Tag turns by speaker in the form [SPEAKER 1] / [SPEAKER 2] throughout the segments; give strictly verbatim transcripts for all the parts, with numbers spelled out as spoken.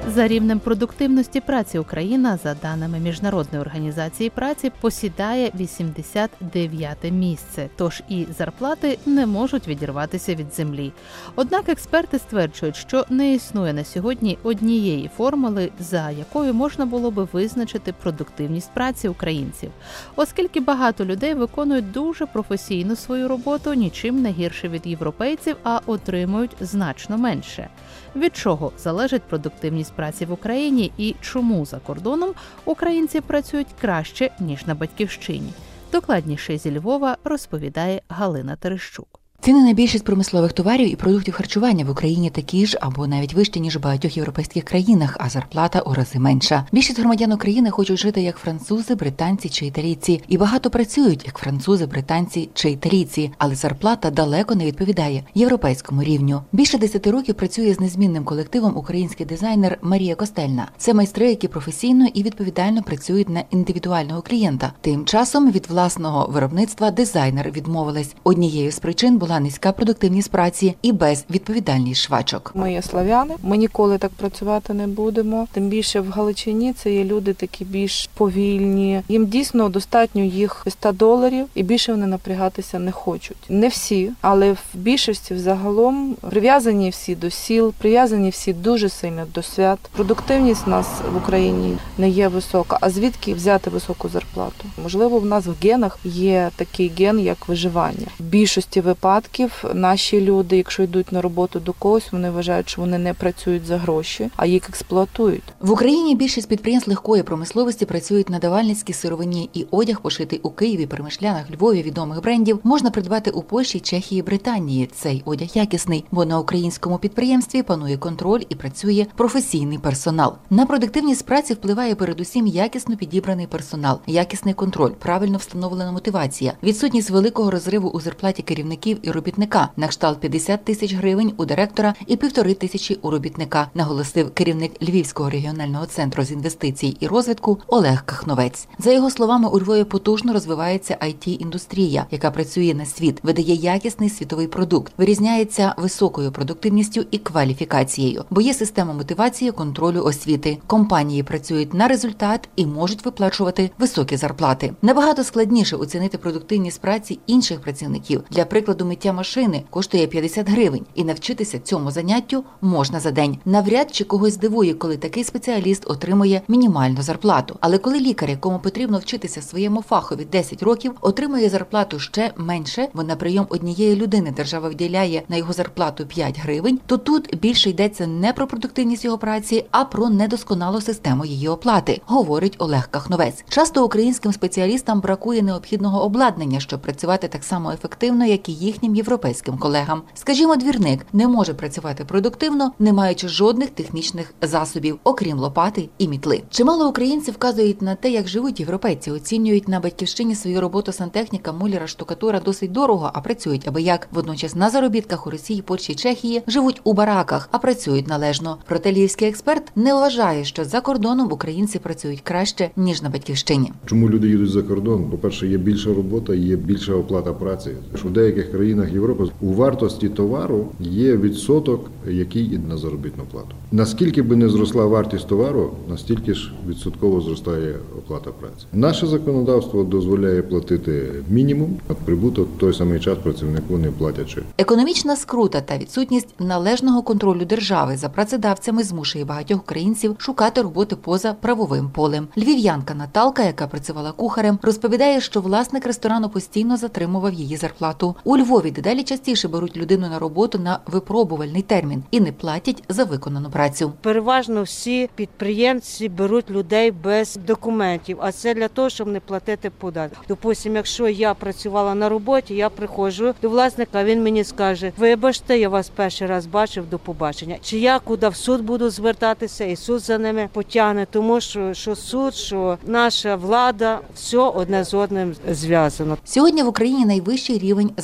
[SPEAKER 1] За рівнем продуктивності праці Україна, за даними Міжнародної організації праці, посідає вісімдесят дев'яте місце, тож і зарплати не можуть відірватися від землі. Однак експерти стверджують, що не існує на сьогодні однієї формули, за якою можна було би визначити продуктивність праці українців. Оскільки багато людей виконують дуже професійну свою роботу, нічим не гірше від європейців, а отримують значно менше. Від чого залежить продуктивність праці в Україні і чому за кордоном українці працюють краще, ніж на батьківщині? Докладніше зі Львова розповідає Галина Терещук.
[SPEAKER 2] Ціни на більшість промислових товарів і продуктів харчування в Україні такі ж або навіть вищі, ніж в багатьох європейських країнах, а зарплата у рази менша. Більшість громадян України хочуть жити як французи, британці чи італійці. І багато працюють як французи, британці чи італійці, але зарплата далеко не відповідає європейському рівню. Більше десяти років працює з незмінним колективом український дизайнер Марія Костельна. Це майстри, які професійно і відповідально працюють на індивідуального клієнта. Тим часом від власного виробництва дизайнер відмовилась. Однією з причин була низька продуктивність праці і безвідповідальність швачок.
[SPEAKER 3] Ми є слав'яни, ми ніколи так працювати не будемо. Тим більше в Галичині це є люди такі більш повільні. Їм дійсно достатньо їх ста доларів і більше вони напрягатися не хочуть. Не всі, але в більшості взагалом прив'язані всі до сіл, прив'язані всі дуже сильно до свят. Продуктивність у нас в Україні не є висока. А звідки взяти високу зарплату? Можливо, в нас в генах є такий ген, як виживання. В більшості випадків наші люди, якщо йдуть на роботу до когось, вони вважають, що вони не працюють за гроші, а їх експлуатують.
[SPEAKER 2] В Україні більшість підприємств легкої промисловості працюють на давальницькій сировині, і одяг, пошитий у Києві, Перемишлянах, Львові відомих брендів, можна придбати у Польщі, Чехії, Британії. Цей одяг якісний, бо на українському підприємстві панує контроль і працює професійний персонал. На продуктивність праці впливає передусім якісно підібраний персонал, якісний контроль, правильно встановлена мотивація, відсутність великого розриву у зарплаті керівників і робітника, на кшталт п'ятдесят тисяч гривень у директора і півтори тисячі у робітника, наголосив керівник Львівського регіонального центру з інвестицій і розвитку Олег Кахновець. За його словами, у Львові потужно розвивається ай ті-індустрія, яка працює на світ, видає якісний світовий продукт, вирізняється високою продуктивністю і кваліфікацією, бо є система мотивації, контролю, освіти. Компанії працюють на результат і можуть виплачувати високі зарплати. Набагато складніше оцінити продуктивність праці інших працівників. Для прикладу, миття машини коштує п'ятдесят гривень, і навчитися цьому заняттю можна за день. Навряд чи когось здивує, коли такий спеціаліст отримує мінімальну зарплату. Але коли лікар, якому потрібно вчитися своєму фахові десять років, отримує зарплату ще менше, бо на прийом однієї людини держава виділяє на його зарплату п'ять гривень, то тут більше йдеться не про продуктивність його праці, а про недосконалу систему її оплати, говорить Олег Кахновець. Часто українським спеціалістам бракує необхідного обладнання, щоб працювати так само ефективно, як і їхнім європейським колегам. Скажімо, двірник не може працювати продуктивно, не маючи жодних технічних засобів, окрім лопати і мітли. Чимало українців вказують на те, як живуть європейці, оцінюють на батьківщині свою роботу сантехніка, муляра, штукатура досить дорого, а працюють аби як. Водночас на заробітках у Росії, Польщі, Чехії живуть у бараках, а працюють належно. Проте львівський експерт не вважає, що за кордоном українці працюють краще, ніж на батьківщині.
[SPEAKER 4] Чому люди їдуть за кордон? По-перше, є більша робота, є більша оплата праці. В деяких країнах Європи у вартості товару є відсоток, який йде на заробітну плату. Наскільки би не зросла вартість товару, настільки ж відсотково зростає оплата праці. Наше законодавство дозволяє платити мінімум, а прибуток в той самий час працівнику не платячи.
[SPEAKER 2] Економічна скрута та відсутність належного контролю держави за працедавцями змушує багатьох українців шукати роботи поза правовим полем. Львів'янка Наталка, яка працювала кухарем, розповідає, що власник ресторану постійно затримував її зарплату. У Львові дедалі частіше беруть людину на роботу на випробувальний термін і не платять за виконану працю.
[SPEAKER 5] Переважно всі підприємці беруть людей без документів, а це для того, щоб не платити податки. Допустим, якщо я працювала на роботі, я приходжу до власника, він мені скаже: вибачте, я вас перший раз бачив, до побачення. Чи я куди в суд буду звертатися, і суд за ними потягне, тому що, що суд, що наша влада, все одне з одним зв'язано.
[SPEAKER 2] Сьогодні в Україні найвищий рівень зарплати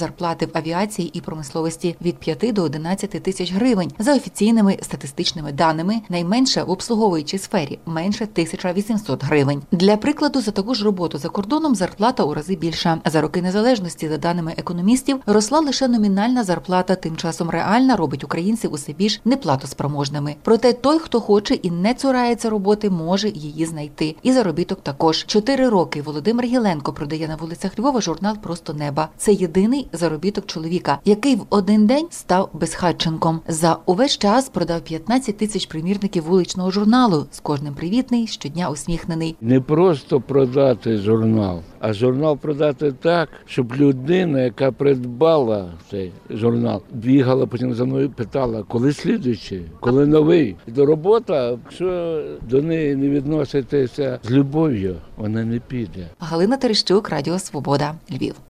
[SPEAKER 2] в авіації і промисловості від п'яти до одинадцяти тисяч гривень. За офіційними статистичними даними, найменше в обслуговуючій сфері – менше тисяча вісімсот гривень. Для прикладу, за таку ж роботу за кордоном зарплата у рази більша. За роки незалежності, за даними економістів, росла лише номінальна зарплата, тим часом реальна робить українців усе більш неплатоспроможними. Проте той, хто хоче і не цурається роботи, може її знайти. І заробіток також. Чотири роки Володимир Гіленко продає на вулицях Львова журнал «Просто неба». Це єдиний заробіток чоловіка, який в один день став безхатченком. За увесь час продав п'ятнадцять тисяч примірників вуличного журналу. З кожним привітний, щодня усміхнений.
[SPEAKER 6] Не просто продати журнал, а журнал продати так, щоб людина, яка придбала цей журнал, бігала потім за мною, питала, коли слідуючий, коли новий. До робота, якщо до неї не відноситися з любов'ю, вона не піде.
[SPEAKER 2] Галина Терещук, Радіо Свобода, Львів.